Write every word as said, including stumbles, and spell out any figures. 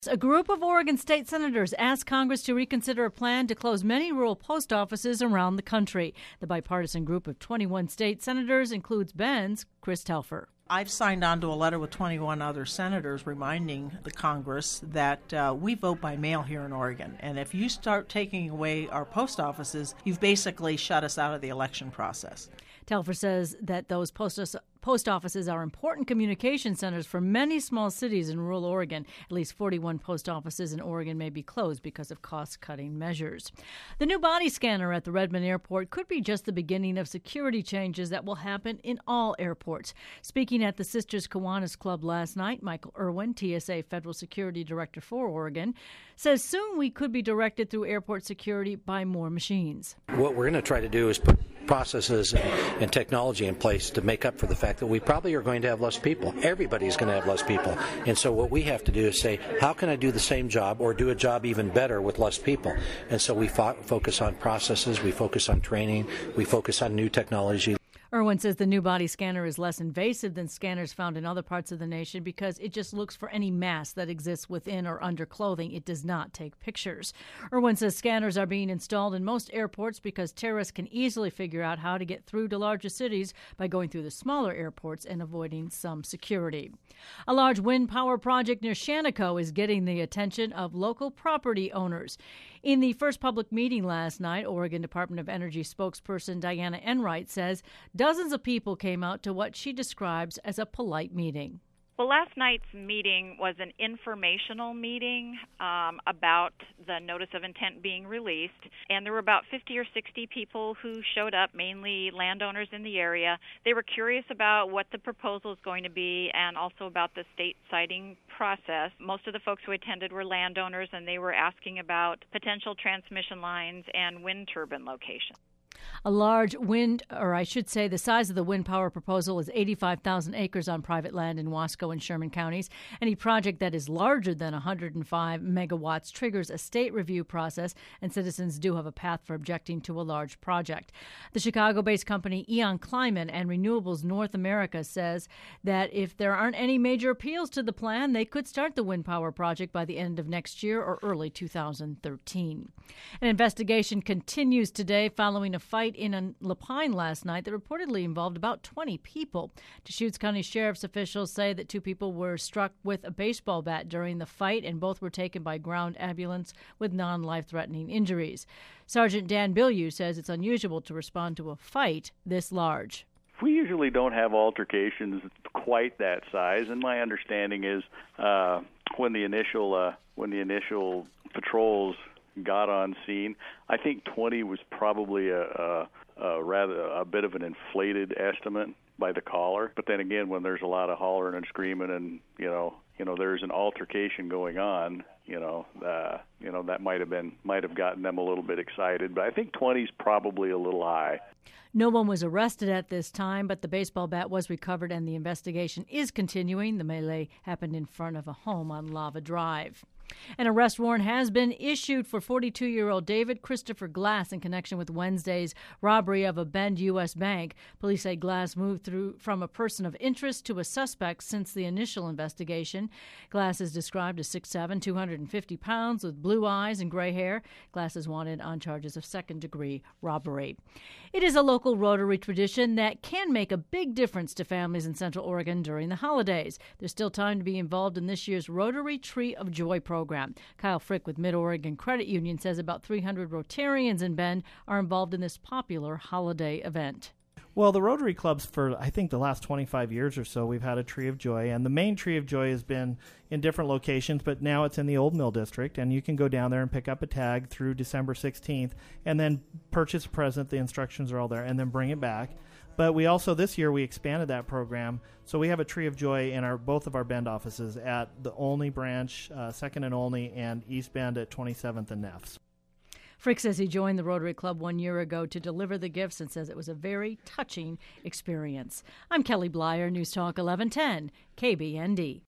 A group of Oregon state senators asked Congress to reconsider a plan to close many rural post offices around the country. The bipartisan group of twenty-one state senators includes Bend's Chris Telfer. I've signed on to a letter with twenty-one other senators reminding the Congress that uh, we vote by mail here in Oregon. And if you start taking away our post offices, you've basically shut us out of the election process. Telfer says that those post Post offices are important communication centers for many small cities in rural Oregon. At least forty-one post offices in Oregon may be closed because of cost-cutting measures. The new body scanner at the Redmond Airport could be just the beginning of security changes that will happen in all airports. Speaking at the Sisters Kiwanis Club last night, Michael Irwin, T S A Federal Security Director for Oregon, says soon we could be directed through airport security by more machines. What we're going to try to do is put processes and, and technology in place to make up for the fact that we probably are going to have less people. Everybody's going to have less people. And so what we have to do is say, how can I do the same job or do a job even better with less people? And so we fo- focus on processes, we focus on training, we focus on new technology. Irwin says the new body scanner is less invasive than scanners found in other parts of the nation because it just looks for any mass that exists within or under clothing. It does not take pictures. Irwin says scanners are being installed in most airports because terrorists can easily figure out how to get through to larger cities by going through the smaller airports and avoiding some security. A large wind power project near Shaniko is getting the attention of local property owners. In the first public meeting last night, Oregon Department of Energy spokesperson Diana Enright says dozens of people came out to what she describes as a polite meeting. Well, last night's meeting was an informational meeting um, about the notice of intent being released, and there were about fifty or sixty people who showed up, mainly landowners in the area. They were curious about what the proposal is going to be and also about the state siting process. Most of the folks who attended were landowners, and they were asking about potential transmission lines and wind turbine locations. A large wind, or I should say the size of the wind power proposal is eighty-five thousand acres on private land in Wasco and Sherman counties. Any project that is larger than one hundred five megawatts triggers a state review process, and citizens do have a path for objecting to a large project. The Chicago-based company Eon Climate and Renewables North America says that if there aren't any major appeals to the plan, they could start the wind power project by the end of next year or early two thousand thirteen. An investigation continues today following a fight in La Pine last night that reportedly involved about twenty people. Deschutes County Sheriff's officials say that two people were struck with a baseball bat during the fight, and both were taken by ground ambulance with non-life-threatening injuries. Sergeant Dan Bilyeu says it's unusual to respond to a fight this large. We usually don't have altercations quite that size, and my understanding is uh, when the initial uh, when the initial patrols got on scene, I think twenty was probably a, a, a rather a bit of an inflated estimate by the caller. But then again, when there's a lot of hollering and screaming, and you know, you know, there's an altercation going on, you know, uh, you know, that might have been might have gotten them a little bit excited. But I think twenty is probably a little high. No one was arrested at this time, but the baseball bat was recovered, and the investigation is continuing. The melee happened in front of a home on Lava Drive. An arrest warrant has been issued for forty-two-year-old David Christopher Glass in connection with Wednesday's robbery of a Bend U S bank. Police say Glass moved through from a person of interest to a suspect since the initial investigation. Glass is described as six foot seven, two hundred fifty pounds, with blue eyes and gray hair. Glass is wanted on charges of second-degree robbery. It is a local Rotary tradition that can make a big difference to families in Central Oregon during the holidays. There's still time to be involved in this year's Rotary Tree of Joy program. Program. Kyle Frick with Mid-Oregon Credit Union says about three hundred Rotarians in Bend are involved in this popular holiday event. Well, the Rotary Clubs, for I think the last twenty-five years or so, we've had a Tree of Joy, and the main Tree of Joy has been in different locations, but now it's in the Old Mill District, and you can go down there and pick up a tag through December sixteenth, and then purchase a present. The instructions are all there, and then bring it back. But we also, this year, we expanded that program, so we have a Tree of Joy in our both of our Bend offices at the Olney branch, uh, Second and Olney, and East Bend at twenty-seventh and Neffs. Frick says he joined the Rotary Club one year ago to deliver the gifts and says it was a very touching experience. I'm Kelly Blyer, News Talk eleven ten, K B N D.